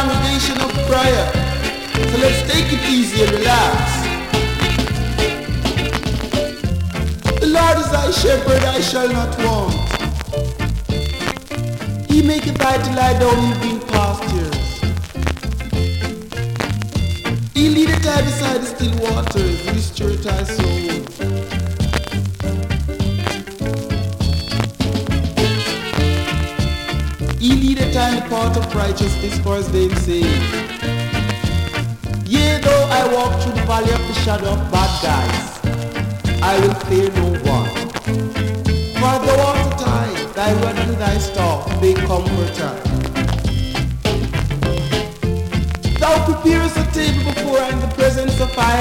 congregation of prayer. So let's take it easy and relax. The Lord is thy shepherd, I shall not want. He maketh thy to lie down in green pastures. He leadeth thy beside the still waters, he restoreth thy soul. He leadeth thy in the path of righteousness for his name's sake. Yea, though I walk through the valley of the shadow of bad guys, I will fear no one. For thou art a tide, thy rod and thy staff, they comforter. Thou preparest a table before us in the presence of fire.